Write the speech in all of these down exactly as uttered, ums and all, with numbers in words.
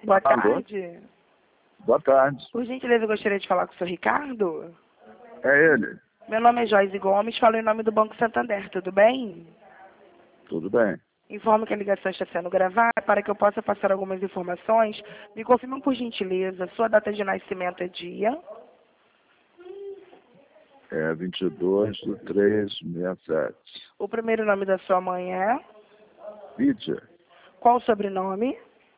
Boa Alô? tarde. Boa tarde. Por gentileza, eu gostaria de falar com o senhor Ricardo. É ele. Meu nome é Joyce Gomes, falo em nome do Banco Santander, tudo bem? Tudo bem. Informo que a ligação está sendo gravada para que eu possa passar algumas informações. Me confirmam, por gentileza, sua data de nascimento é dia? É vinte e dois de três de sessenta e sete. O primeiro nome da sua mãe é? Lídia. Qual o sobrenome?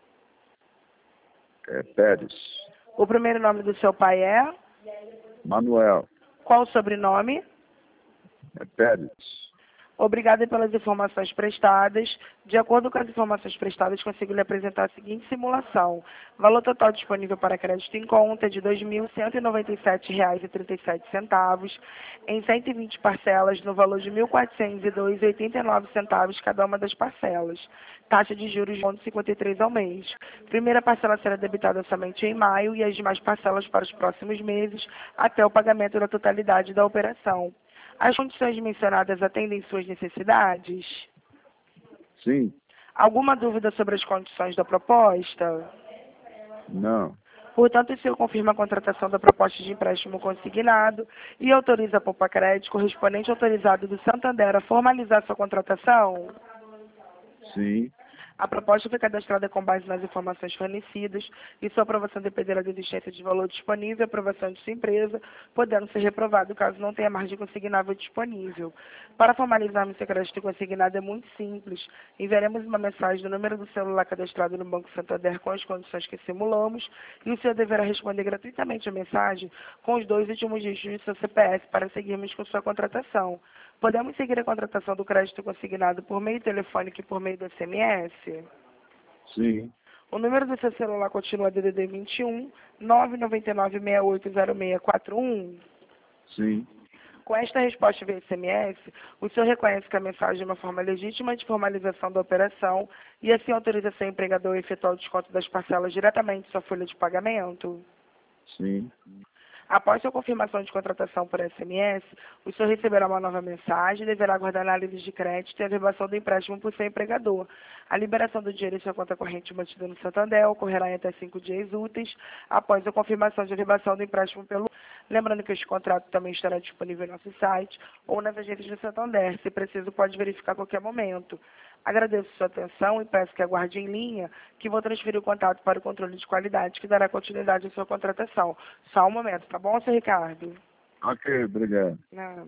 É Pérez. O primeiro nome do seu pai é? Manuel. Qual o sobrenome? É Pérez. Obrigada pelas informações prestadas. De acordo com as informações prestadas, consigo lhe apresentar a seguinte simulação. Valor total disponível para crédito em conta de dois mil cento e noventa e sete reais e trinta e sete centavos, em cento e vinte parcelas no valor de mil quatrocentos e dois reais e oitenta e nove centavos cada uma das parcelas. Taxa de juros de cinquenta e três ao mês. Primeira parcela será debitada somente em maio e as demais parcelas para os próximos meses, até o pagamento da totalidade da operação. As condições mencionadas atendem suas necessidades? Sim. Alguma dúvida sobre as condições da proposta? Não. Portanto, o senhor confirma a contratação da proposta de empréstimo consignado e autoriza a Poupa Crédito correspondente autorizado do Santander a formalizar sua contratação? Sim. A proposta foi cadastrada com base nas informações fornecidas e sua aprovação dependerá da existência de valor disponível e aprovação de sua empresa, podendo ser reprovado caso não tenha margem consignável disponível. Para formalizarmos seu crédito consignado é muito simples. Enviaremos uma mensagem no número do celular cadastrado no Banco Santander com as condições que simulamos e o senhor deverá responder gratuitamente a mensagem com os dois últimos dígitos do seu C P F para seguirmos com sua contratação. Podemos seguir a contratação do crédito consignado por meio telefônico e por meio do S M S? Sim. O número do seu celular continua D D D vinte e um, nove nove nove, seis oito zero seis quatro um? Sim. Com esta resposta via S M S, o senhor reconhece que a mensagem é uma forma legítima de formalização da operação e assim autoriza seu empregador a efetuar o desconto das parcelas diretamente em sua folha de pagamento? Sim. Após sua confirmação de contratação por S M S, o senhor receberá uma nova mensagem e deverá aguardar análise de crédito e a verbação do empréstimo por seu empregador. A liberação do dinheiro em sua conta corrente mantida no Santander ocorrerá em até cinco dias úteis após a confirmação de verbação do empréstimo pelo... Lembrando que este contrato também estará disponível no nosso site ou nas agências do Santander. Se preciso, pode verificar a qualquer momento. Agradeço sua atenção e peço que aguarde em linha, que vou transferir o contato para o controle de qualidade, que dará continuidade à sua contratação. Só um momento, tá bom, senhor Ricardo? Ok, obrigado. Não.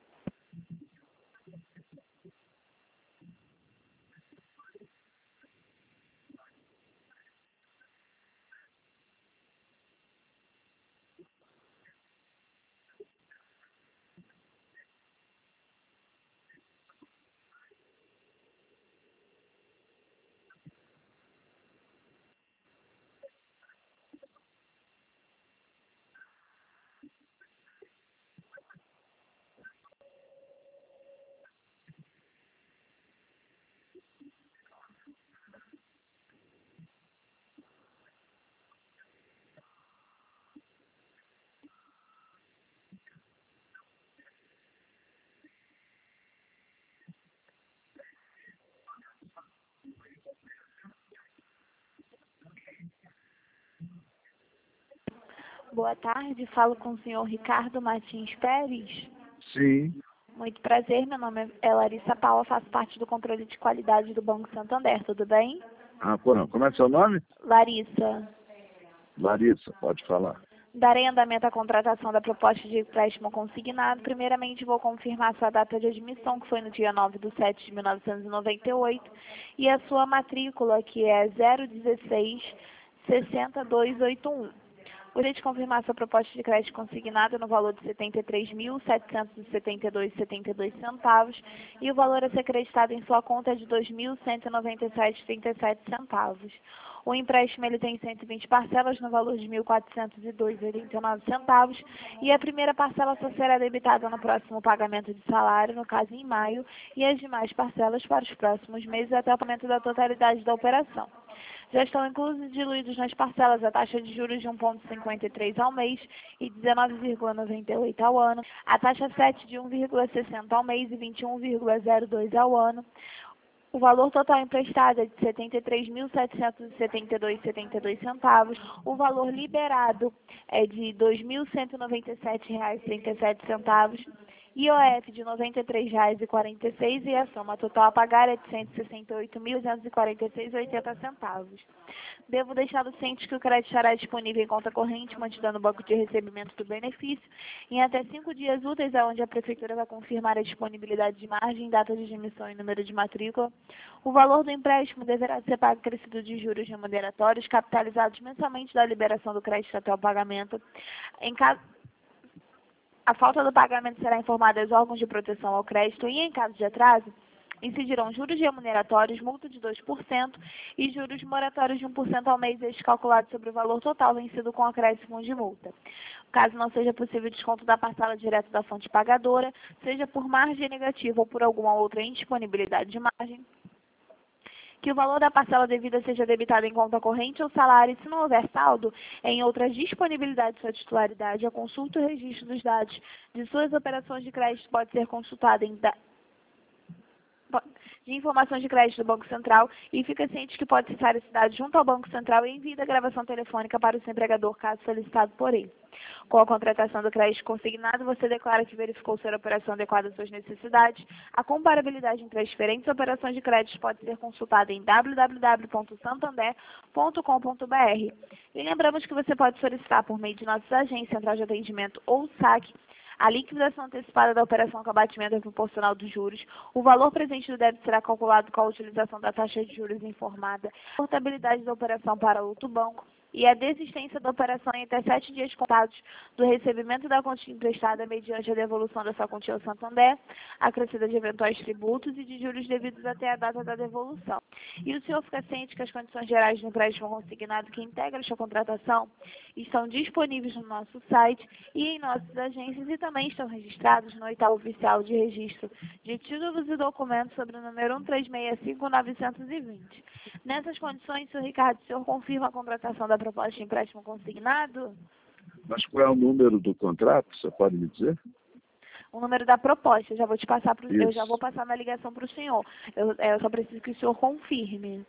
Boa tarde, falo com o senhor Ricardo Martins Pérez. Sim. Muito prazer, meu nome é Larissa Paula, faço parte do controle de qualidade do Banco Santander, tudo bem? Ah, pô, não. Como é seu nome? Larissa, Larissa, pode falar. darei andamento à contratação da proposta de empréstimo consignado. Primeiramente, vou confirmar sua data de admissão, que foi no dia nove de setembro de mil novecentos e noventa e oito, e a sua matrícula, que é zero dezesseis, sessenta e dois oitenta e um. Gostaria de confirmar sua proposta de crédito consignado no valor de setenta e três mil, setecentos e setenta e dois reais e setenta e dois centavos e o valor a ser acreditado em sua conta é de dois mil cento e noventa e sete reais e trinta e sete centavos. O empréstimo ele tem cento e vinte parcelas no valor de mil quatrocentos e dois reais e oitenta e nove centavos e a primeira parcela só será debitada no próximo pagamento de salário, no caso em maio, e as demais parcelas para os próximos meses até o pagamento da totalidade da operação. Já estão inclusos e diluídos nas parcelas a taxa de juros de um vírgula cinquenta e três ao mês e dezenove vírgula noventa e oito ao ano, a taxa sete de um vírgula sessenta ao mês e vinte e um vírgula zero dois ao ano, O valor total emprestado é de setenta e três mil setecentos e setenta e dois reais e setenta e dois centavos. O valor liberado é de dois mil cento e noventa e sete reais e trinta e sete centavos. I O F de noventa e três reais e quarenta e seis centavos e a soma total a pagar é de cento e sessenta e oito mil duzentos e quarenta e seis reais e oitenta centavos. Devo deixá-lo ciente que o crédito estará disponível em conta corrente, mantida no banco de recebimento do benefício, em até cinco dias úteis, onde a Prefeitura vai confirmar a disponibilidade de margem, data de emissão e número de matrícula. O valor do empréstimo deverá ser pago acrescido de juros remuneratórios, capitalizados mensalmente da liberação do crédito até o pagamento. Em caso A falta do pagamento será informada aos órgãos de proteção ao crédito e, em caso de atraso, incidirão juros remuneratórios, multa de dois por cento e juros moratórios de um por cento ao mês, este calculado sobre o valor total vencido com acréscimo de multa. Caso não seja possível desconto da parcela direto da fonte pagadora, seja por margem negativa ou por alguma outra indisponibilidade de margem, que o valor da parcela devida seja debitado em conta corrente ou salário, e se não houver saldo, em outras disponibilidades de sua titularidade, a consulta e o registro dos dados de suas operações de crédito pode ser consultada em da de informações de crédito do Banco Central e fica ciente que pode citar esse dado junto ao Banco Central e envia a gravação telefônica para o seu empregador, caso solicitado por ele. Com a contratação do crédito consignado, você declara que verificou ser a operação adequada às suas necessidades. A comparabilidade entre as diferentes operações de crédito pode ser consultada em w w w ponto santander ponto com ponto b r. E lembramos que você pode solicitar por meio de nossas agências, central de atendimento ou saque, a liquidação antecipada da operação com abatimento é proporcional dos juros. O valor presente do débito será calculado com a utilização da taxa de juros informada, a portabilidade da operação para outro banco e a desistência da operação em até sete dias contados do recebimento da quantia emprestada mediante a devolução da sua quantia ao Santander, acrescida de eventuais tributos e de juros devidos até a data da devolução. E o senhor fica ciente que as condições gerais do empréstimo consignado que integra a sua contratação estão disponíveis no nosso site e em nossas agências e também estão registrados no oitavo oficial de registro de títulos e documentos sobre o número um três seis cinco nove dois zero. Nessas condições, senhor Ricardo, o senhor confirma a contratação da proposta de empréstimo consignado? Mas qual é o número do contrato? Você pode me dizer? O número da proposta, eu já vou te passar pro, eu Isso. já vou passar na ligação para o senhor. Eu, eu só preciso que o senhor confirme.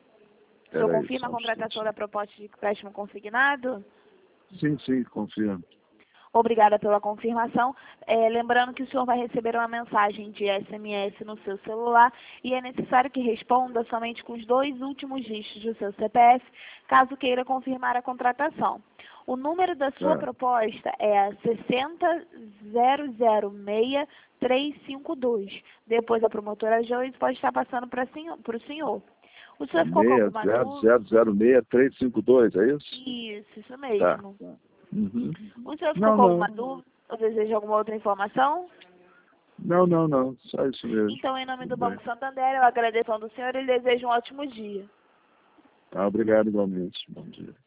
O senhor Peraí, confirma só a um contratação instantinho. da proposta de empréstimo consignado? Sim, sim, confirmo. Obrigada pela confirmação. É, lembrando que o senhor vai receber uma mensagem de S M S no seu celular e é necessário que responda somente com os dois últimos dígitos do seu C P F, caso queira confirmar a contratação. O número da sua Tá. proposta é a seis zero zero zero seis três cinco dois. Depois a promotora Joyce pode estar passando para o senhor. O senhor ficou com alguma seis zero dúvida? zero zero seis três cinco dois, é isso? Isso, isso Tá. mesmo. Uhum. O senhor ficou Não, com alguma não. dúvida ou deseja alguma outra informação? Não, não, não. Só isso mesmo. Então, em nome do Tudo Banco bem. Santander, eu agradeço ao do senhor e desejo um ótimo dia. Tá, obrigado igualmente. Bom dia.